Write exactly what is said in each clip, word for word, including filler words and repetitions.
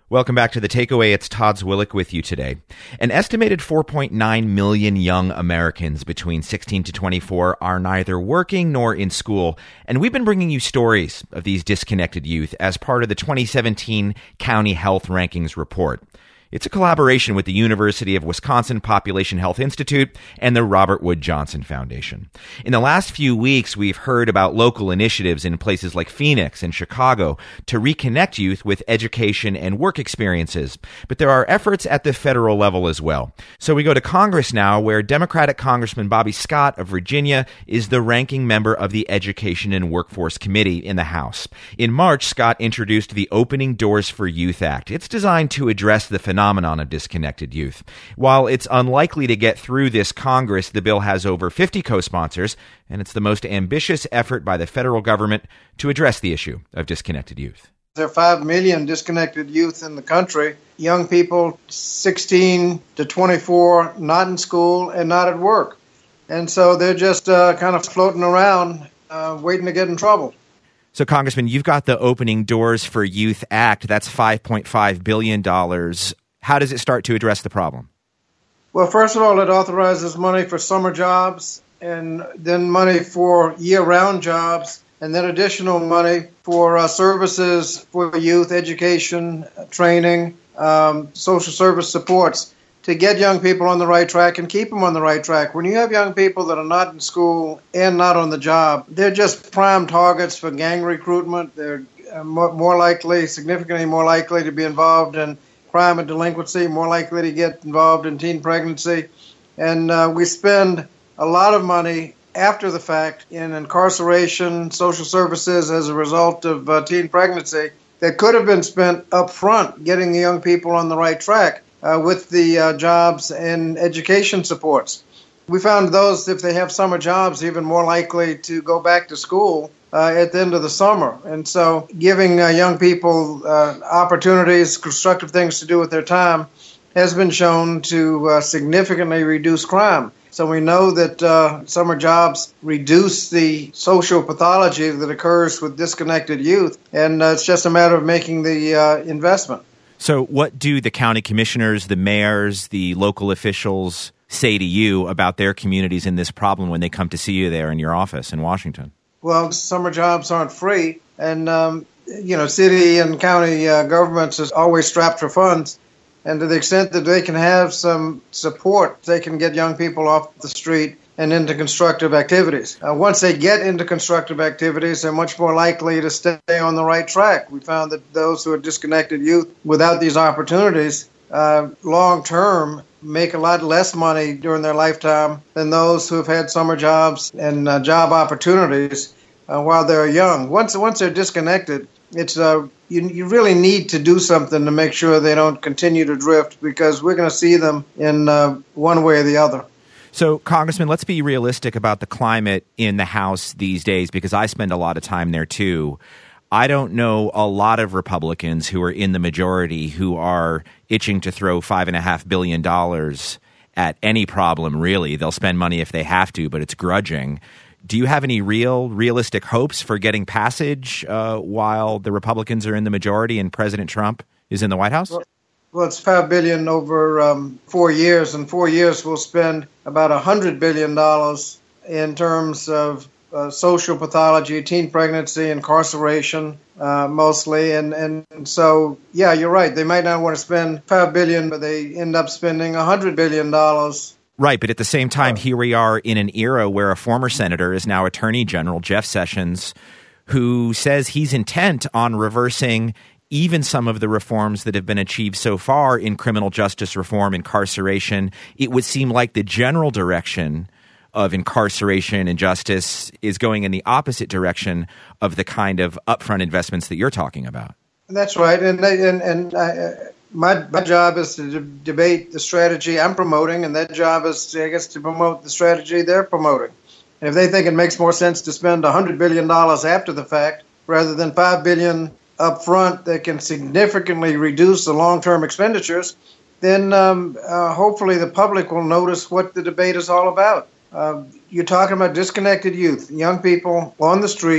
Welcome back to The Takeaway. It's Todd Zwillich with you today. An estimated four point nine million young Americans between sixteen to twenty-four are neither working nor in school, and we've been bringing you stories of these disconnected youth as part of the twenty seventeen County Health Rankings report. It's a collaboration with the University of Wisconsin Population Health Institute and the Robert Wood Johnson Foundation. In the last few weeks, we've heard about local initiatives in places like Phoenix and Chicago to reconnect youth with education and work experiences. But there are efforts at the federal level as well. So we go to Congress now, where Democratic Congressman Bobby Scott of Virginia is the ranking member of the Education and Workforce Committee in the House. In March, Scott introduced the Opening Doors for Youth Act. It's designed to address the phenomenon phenomenon of disconnected youth. While it's unlikely to get through this Congress, the bill has over fifty co-sponsors, and it's the most ambitious effort by the federal government to address the issue of disconnected youth. There are five million disconnected youth in the country, young people sixteen to twenty-four, not in school and not at work. And so they're just uh, kind of floating around, uh, waiting to get in trouble. So, Congressman, you've got the Opening Doors for Youth Act. That's five point five billion dollars. How does it start to address the problem? Well, first of all, it authorizes money for summer jobs and then money for year-round jobs and then additional money for uh, services for youth, education, training, um, social service supports to get young people on the right track and keep them on the right track. When you have young people that are not in school and not on the job, they're just prime targets for gang recruitment. They're uh, more, more likely, significantly more likely to be involved in crime and delinquency, more likely to get involved in teen pregnancy. And uh, we spend a lot of money after the fact in incarceration, social services as a result of uh, teen pregnancy that could have been spent up front getting the young people on the right track uh, with the uh, jobs and education supports. We found those, if they have summer jobs, even more likely to go back to school Uh, at the end of the summer. And so giving uh, young people uh, opportunities, constructive things to do with their time has been shown to uh, significantly reduce crime. So we know that uh, summer jobs reduce the social pathology that occurs with disconnected youth, and uh, it's just a matter of making the uh, investment. So what do the county commissioners, the mayors, the local officials say to you about their communities in this problem when they come to see you there in your office in Washington? Well, summer jobs aren't free, and, um, you know, city and county uh, governments is always strapped for funds. And to the extent that they can have some support, they can get young people off the street and into constructive activities. Uh, once they get into constructive activities, they're much more likely to stay on the right track. We found that those who are disconnected youth without these opportunities, uh, long-term, make a lot less money during their lifetime than those who have had summer jobs and uh, job opportunities uh, while they're young. Once once they're disconnected, it's uh, you, you really need to do something to make sure they don't continue to drift, because we're going to see them in uh, one way or the other. So, Congressman, let's be realistic about the climate in the House these days, because I spend a lot of time there too. I don't know a lot of Republicans who are in the majority who are itching to throw five and a half billion dollars at any problem, really. They'll spend money if they have to, but it's grudging. Do you have any real, realistic hopes for getting passage uh, while the Republicans are in the majority and President Trump is in the White House? Well, well it's five billion dollars over um, four years. In four years, we'll spend about one hundred billion dollars in terms of Uh, social pathology, teen pregnancy, incarceration, uh, mostly. And, and so, yeah, you're right. They might not want to spend five billion dollars, but they end up spending one hundred billion dollars. Right. But at the same time, here we are in an era where a former senator is now Attorney General, Jeff Sessions, who says he's intent on reversing even some of the reforms that have been achieved so far in criminal justice reform, incarceration. It would seem like the general direction of incarceration and justice is going in the opposite direction of the kind of upfront investments that you're talking about. That's right. And and, and I, my, my job is to de- debate the strategy I'm promoting, and that job is, to, I guess, to promote the strategy they're promoting. And if they think it makes more sense to spend one hundred billion dollars after the fact rather than five billion dollars up front that can significantly reduce the long-term expenditures, then um, uh, hopefully the public will notice what the debate is all about. Uh, you're talking about disconnected youth, young people on the street,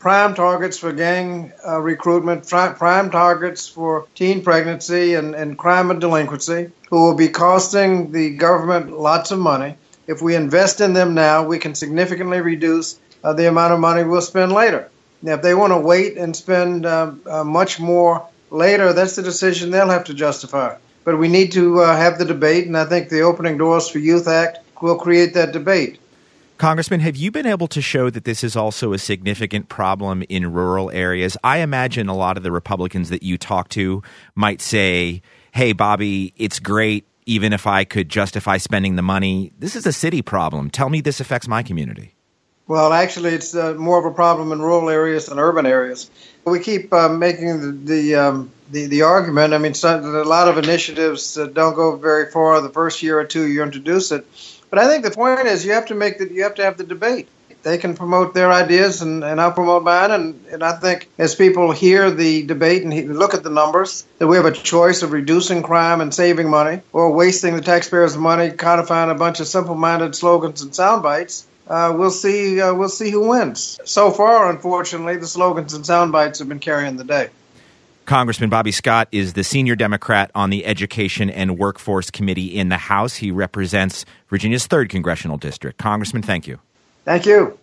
prime targets for gang uh, recruitment, tri- prime targets for teen pregnancy and, and crime and delinquency, who will be costing the government lots of money. If we invest in them now, we can significantly reduce uh, the amount of money we'll spend later. Now, if they want to wait and spend uh, uh, much more later, that's the decision they'll have to justify. But we need to uh, have the debate, and I think the Opening Doors for Youth Act will create that debate. Congressman, have you been able to show that this is also a significant problem in rural areas? I imagine a lot of the Republicans that you talk to might say, hey, Bobby, it's great even if I could justify spending the money. This is a city problem. Tell me this affects my community. Well, actually, it's uh, more of a problem in rural areas than urban areas. We keep uh, making the the, um, the the argument. I mean, some, a lot of initiatives uh, don't go very far the first year or two you introduce it. But I think the point is you have to make the, you have to have the debate. They can promote their ideas, and, and I'll promote mine. And, and I think as people hear the debate and he, look at the numbers, that we have a choice of reducing crime and saving money, or wasting the taxpayers' money codifying a bunch of simple-minded slogans and sound bites. Uh, we'll see. Uh, we'll see who wins. So far, unfortunately, the slogans and sound bites have been carrying the day. Congressman Bobby Scott is the senior Democrat on the Education and Workforce Committee in the House. He represents Virginia's third congressional district. Congressman, thank you. Thank you.